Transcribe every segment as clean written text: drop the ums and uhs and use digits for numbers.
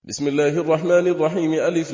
بسم الله الرحمن الرحيم. ألف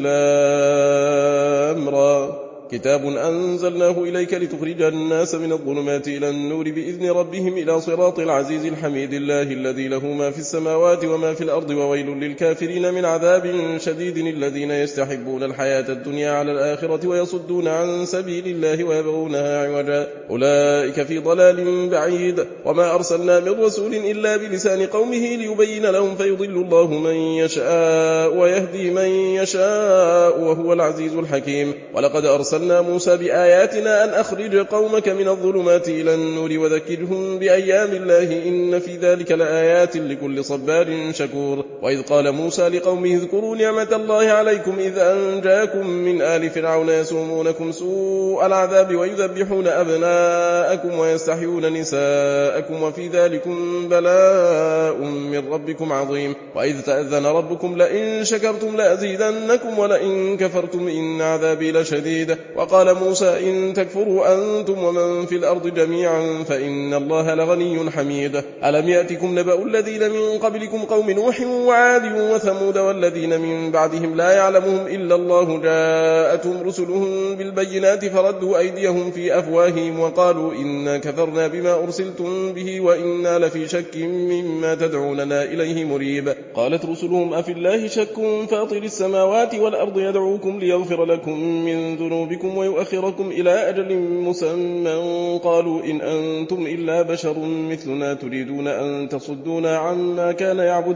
لام را. كتاب أنزلناه إليك لتخرج الناس من الظلمات إلى النور بإذن ربهم إلى صراط العزيز الحميد الله الذي له ما في السماوات وما في الأرض وويل للكافرين من عذاب شديد الذين يستحبون الحياة الدنيا على الآخرة ويصدون عن سبيل الله ويبغونها عوجا أولئك في ضلال بعيد. وما أرسلنا من رسول إلا بلسان قومه ليبين لهم فيضل الله من يشاء ويهدي من يشاء وهو العزيز الحكيم. ولقد أرسلنا موسى بآياتنا أن أخرج قومك من الظلمات إلى النور وذكرهم بأيام الله إن في ذلك لآيات لكل صبار شكور. وإذ قال موسى لقومه اذكروا نعمة الله عليكم إذ أنجاكم من آل فرعون يسومونكم سوء العذاب ويذبحون أبناءكم ويستحيون نساءكم وفي ذلكم بلاء من ربكم عظيم. وإذ تأذن ربكم لئن شكرتم لأزيدنكم ولئن كفرتم إن عذابي لشديد. وقال موسى إن تكفروا أنتم ومن في الأرض جميعا فإن الله لغني حميد. ألم يأتكم نبأ الذين من قبلكم قوم نوح وعاد وثمود والذين من بعدهم لا يعلمهم إلا الله جاءتهم رسلهم بالبينات فردوا أيديهم في أفواههم وقالوا إنا كفرنا بما أرسلتم به وإنا لفي شك مما تدعوننا إليه مريب. قالت رسلهم أفي الله شك فاطر السماوات والأرض يدعوكم ليغفر لكم من ذنوبكم ويؤخركم إلى أجل مسمى قالوا إن أنتم إلا بشر مثلنا تريدون أن تصدونا عما كان يعبد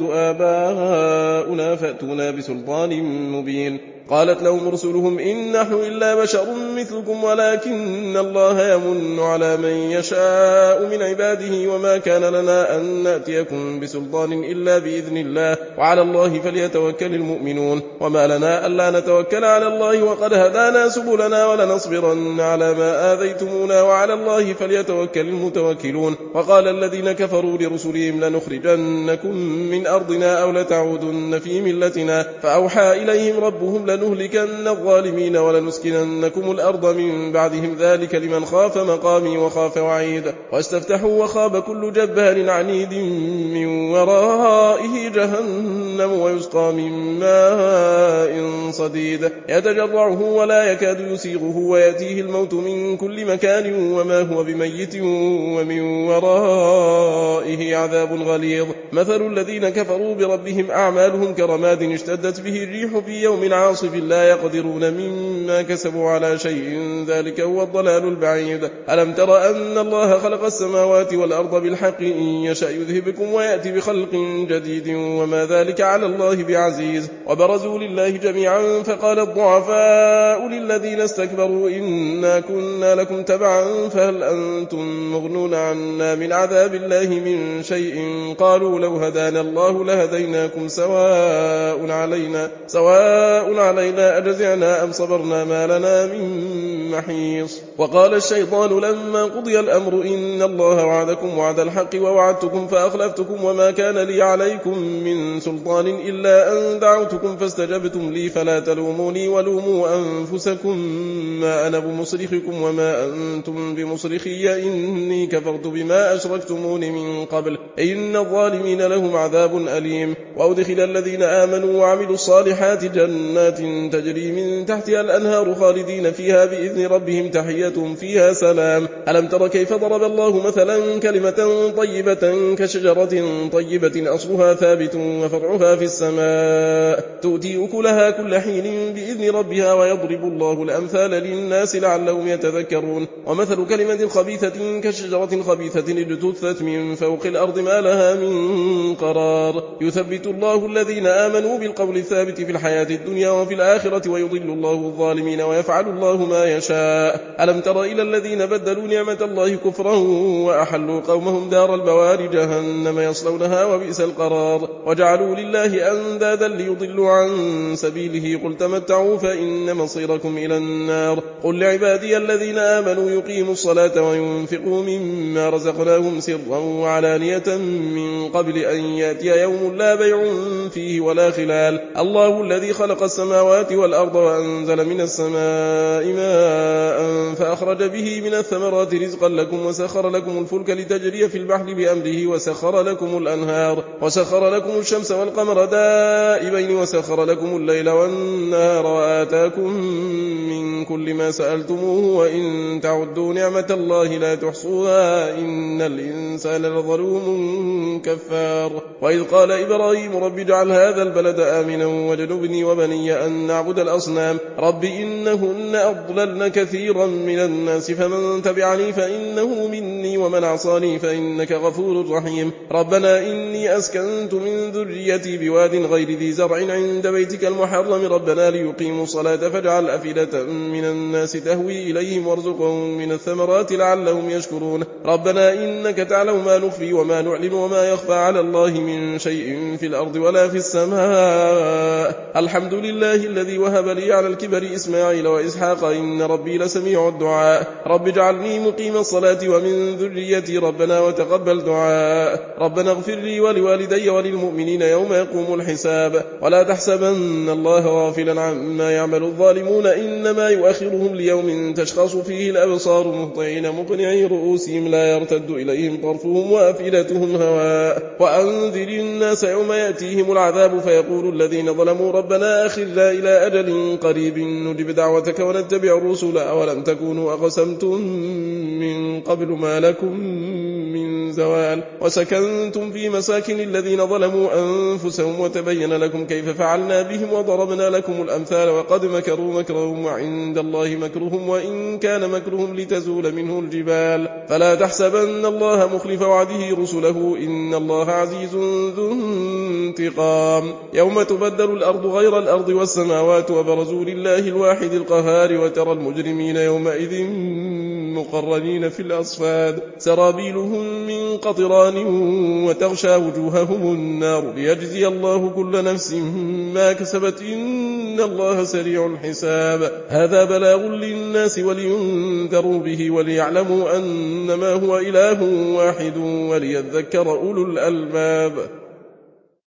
آباؤنا فأتونا بسلطان مبين. قالت لهم رسلهم إن نحن إلا بشر مثلكم ولكن الله يمن على من يشاء من عباده وما كان لنا أن نأتيكم بسلطان إلا بإذن الله وعلى الله فليتوكل المؤمنون. وما لنا ألا نتوكل على الله وقد هدانا سبلنا ولنصبرن على ما آذيتمونا وعلى الله فليتوكل المتوكلون. وقال الذين كفروا لرسلهم لنخرجنكم من أرضنا أو لتعودن في ملتنا فأوحى إليهم ربهم لنهلكن الظالمين ولنسكننكم الأرض من بعدهم ذلك لمن خاف مقامي وخاف وعيد. واستفتحوا وخاب كل جبار عنيد من ورائه جهنم ويسقى من ماء صديد يتجرعه ولا يكاد يسيغه ويأتيه الموت من كل مكان وما هو بميت ومن ورائه عذاب غليظ. مثل الذين كفروا بربهم أعمالهم كرماد اشتدت به الريح في يوم عاصف لا يقدرون مما كسبوا على شيء ذلك هو الضلال البعيد. ألم تر أن الله خلق السماوات والأرض بالحق إن يشأ يذهبكم ويأتي بخلق جديد وما ذلك على الله بعزيز. وبرزوا لله جميعا فقال الضعفاء للذين استكبروا إنا كنا لكم تبعا فهل أنتم مغنون عنا من عذاب الله من شيء قالوا لو هدانا الله لهديناكم سواء علينا أجزعنا أم صبرنا ما لنا من محيص. وقال الشيطان لما قضي الأمر إن الله وعدكم وعد الحق ووعدتكم فأخلفتكم وما كان لي عليكم من سلطان إلا أن دعوتكم فاستجبتم لي فلا تلوموني ولوموا أنفسكم ما أنا بمصرخكم وما أنتم بمصرخي إني كفرت بما أشركتمون من قبل إن الظالمين لهم عذاب أليم. وأدخل الذين آمنوا وعملوا الصالحات جنات تجري من تحتها الأنهار خالدين فيها بإذن ربهم تحيتهم فيها سلام. ألم تر كيف ضرب الله مثلا كلمة طيبة كشجرة طيبة أصلها ثابت وفرعها في السماء تؤتي أكلها كل حين بإذن ربها ويضرب الله الأمثال للناس لعلهم يتذكرون. ومثل كلمة خبيثة كشجرة خبيثة اجتثت من فوق الأرض ما لها من قرار يثبت الله الذين آمنوا بالقول الثابت في الحياة الدنيا وفي الآخرة ويضل الله الظالمين ويفعل الله ما يشاء. ألم تر إلى الذين بدلوا نعمة الله كفرا وأحلوا قومهم دار البوار جهنم يصلونها وبئس القرار. وجعلوا لله أندادا ليضلوا عن سبيله قل تمتعوا فإن مصيركم إلى النار. قل لعبادي الذين آمنوا يقيموا الصلاة وينفقوا مما رزقناهم سرا وعلانية من قبل أن يأتي يوم لا بيع فيه ولا خلال. الله الذي خلق السماوات والأرض وأنزل من السماء ماء فأخرج به من الثمرات رزقا لكم وسخر لكم الفلك لتجري في البحر بأمره وسخر لكم الأنهار وسخر لكم الشمس والقمر دائبين وسخر وسخر لكم الليل والنهار وآتاكم من كل ما سألتموه وإن تعدوا نعمة الله لا تحصوها إن الإنسان لظلوم كفار. وإذ قال إبراهيم رب اجعل هذا البلد آمنا واجنبني وبني أن نعبد الأصنام رب إنهن أضللن كثيرا من الناس فمن تبعني فإنه مني ومن عصاني فإنك غفور رحيم. ربنا إني أسكنت من ذريتي بواد غير ذي زرع عند بيتك المحرم ربنا ليقيموا الصلاة فاجعل أفئدة من الناس تهوي إليهم وارزقهم من الثمرات لعلهم يشكرون. ربنا إنك تعلم ما نخفي وما نعلن وما يخفى على الله من شيء في الأرض ولا في السماء الحمد لله الذي وهب لي على الكبر إسماعيل وإسحاق إن ربي لسميع الدعاء رب اجعلني مقيم الصلاة ومن ذريتي ربنا وتقبل دعاء ربنا اغفر لي ولوالدي وللمؤمنين يوم يقوم الحساب. ولا تحسبن الله غافلا عما يعمل الظالمون إنما يؤخرهم ليوم تشخص فيه الأبصار مهطعين مقنعي رؤوسهم لا يرتد إليهم طرفهم وأفئدتهم هواء. وأنذر الناس يوم يأتيهم العذاب فيقول الذين ظلموا ربنا أخرنا إلى أجل قريب نجب دعوتك ونتبع الرسل أولم تكونوا أقسمتم من قبل ما لكم من زوال وسكنتم في مساكن الذين ظلموا أنفسهم وتبين لكم كيف فعلنا بهم وضربنا لكم الأمثال وقد مكروا مكرهم وعند الله مكرهم وإن كان مكرهم لتزول منه الجبال. فلا تحسبن الله مخلف وعده رسله إن الله عزيز ذو انتقام. يوم تبدل الأرض غير الأرض والسماوات وبرزوا لله الواحد القهار وترى المجرمين يومئذ مقرنين في الأصفاد سرابيلهم من قطران وتغشى وجوههم النار ليجزي الله كل نفس ما كسبت إن الله سريع الحساب. هذا بلاغ للناس ولينذروا به وليعلموا أنما هو إله واحد وليذكر أولو الألباب.